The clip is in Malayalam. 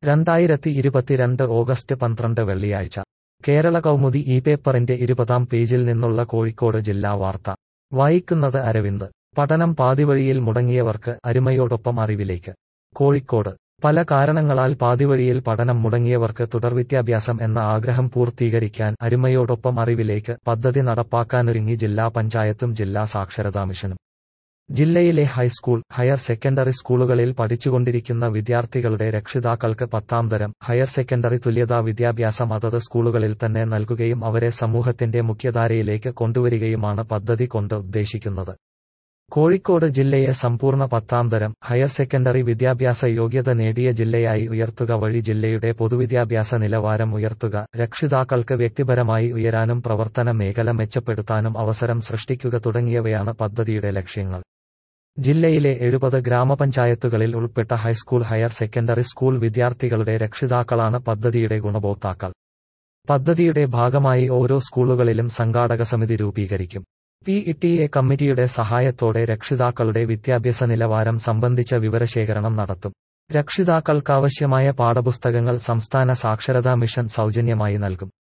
2022 ഓഗസ്റ്റ് 12 വെള്ളിയാഴ്ച കേരള കൗമുദി ഈ പേപ്പറിന്റെ 20-ാം പേജിൽ നിന്നുള്ള കോഴിക്കോട് ജില്ലാ വാർത്ത വായിക്കുന്നത് അരവിന്ദ്. പഠനം പാതിവഴിയിൽ മുടങ്ങിയവർക്ക് അരുമയോടൊപ്പം അറിവിലേക്ക്. കോഴിക്കോട് പല കാരണങ്ങളാൽ പാതിവഴിയിൽ പഠനം മുടങ്ങിയവർക്ക് തുടർവിദ്യാഭ്യാസം എന്ന ആഗ്രഹം പൂർത്തീകരിക്കാൻ അരുമയോടൊപ്പം അറിവിലേക്ക് പദ്ധതി നടപ്പാക്കാനൊരുങ്ങി ജില്ലാ പഞ്ചായത്തും ജില്ലാ സാക്ഷരതാ മിഷനും. ജില്ലയിലെ ഹൈസ്കൂൾ, ഹയർ സെക്കൻഡറി സ്കൂളുകളിൽ പഠിച്ചുകൊണ്ടിരിക്കുന്ന വിദ്യാർത്ഥികളുടെ രക്ഷിതാക്കൾക്ക് 10ാം തരം, ഹയർ സെക്കൻഡറി തുല്യതാ വിദ്യാഭ്യാസം അതത് സ്കൂളുകളിൽ തന്നെ നൽകുകയും അവരെ സമൂഹത്തിന്റെ മുഖ്യധാരയിലേക്ക് കൊണ്ടുവരികയുമാണ് പദ്ധതി കൊണ്ട് ഉദ്ദേശിക്കുന്നത്. കോഴിക്കോട് ജില്ലയെ സമ്പൂർണ്ണ 10ാം തരം, ഹയർ സെക്കൻഡറി വിദ്യാഭ്യാസ യോഗ്യത നേടിയ ജില്ലയായി ഉയർത്തുക വഴി ജില്ലയുടെ പൊതുവിദ്യാഭ്യാസ നിലവാരം ഉയർത്തുക, രക്ഷിതാക്കൾക്ക് വ്യക്തിപരമായി ഉയരാനും പ്രവർത്തന മേഖല മെച്ചപ്പെടുത്താനും അവസരം സൃഷ്ടിക്കുക തുടങ്ങിയവയാണ് പദ്ധതിയുടെ ലക്ഷ്യങ്ങൾ. ജില്ലയിലെ 70 ഗ്രാമപഞ്ചായത്തുകളിൽ ഉൾപ്പെട്ട ഹൈസ്കൂൾ, ഹയർ സെക്കൻഡറി സ്കൂൾ വിദ്യാർത്ഥികളുടെ രക്ഷിതാക്കളാണ് പദ്ധതിയുടെ ഗുണഭോക്താക്കൾ. പദ്ധതിയുടെ ഭാഗമായി ഓരോ സ്കൂളുകളിലും സംഘാടക സമിതി രൂപീകരിക്കും. PTA കമ്മിറ്റിയുടെ സഹായത്തോടെ രക്ഷിതാക്കളുടെ വിദ്യാഭ്യാസ നിലവാരം സംബന്ധിച്ച വിവരശേഖരണം നടത്തും. രക്ഷിതാക്കൾക്കാവശ്യമായ പാഠപുസ്തകങ്ങൾ സംസ്ഥാന സാക്ഷരതാ മിഷൻ സൗജന്യമായി നൽകും.